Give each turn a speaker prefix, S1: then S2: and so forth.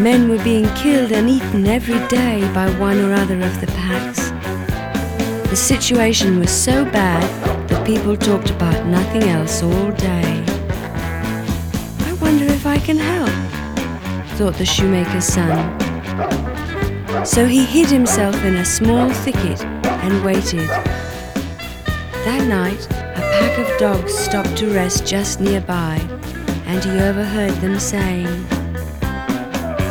S1: Men were being killed and eaten every day by one or other of the packs. The situation was so bad that people talked about nothing else all day. I wonder if I can help, thought the shoemaker's son. So he hid himself in a small thicket and waited. That night, a pack of dogs stopped to rest just nearby, and he overheard them saying,